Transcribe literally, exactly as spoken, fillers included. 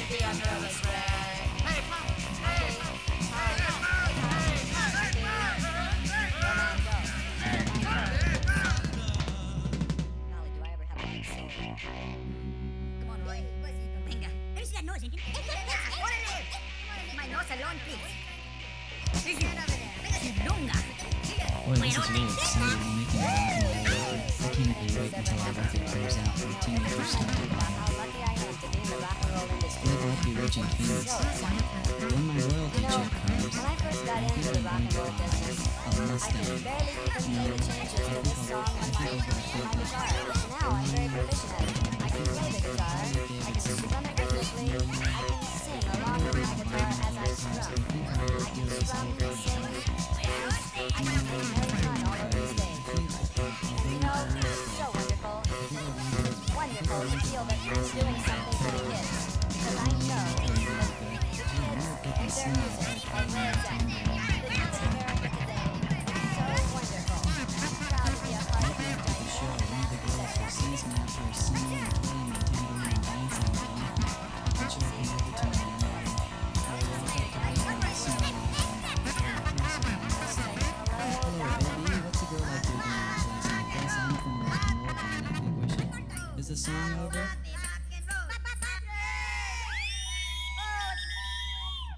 Boy, this is really exciting, making it a lot more work. I can't even wait until our record comes out for teenager stuff. We'll both be rich and famous. When my royalty check comes, When I first got into the rock and roll business, a Mustang. I could barely keep up with the changes of this song on my, on my guitar. Now I'm very proficient at it. I can play the guitar, I can strum it rhythmically, I can sing along with my guitar as I strum. I can strum and sing. I can sing very fun all over the stage. And you know, it's so wonderful. It's wonderful to feel that I'm doing something for the kids. Because I know that the kids and their music and where it's at. The youth of America today is so wonderful. I'm proud to be a part of this Show one of the girls who sees me after a singing and playing my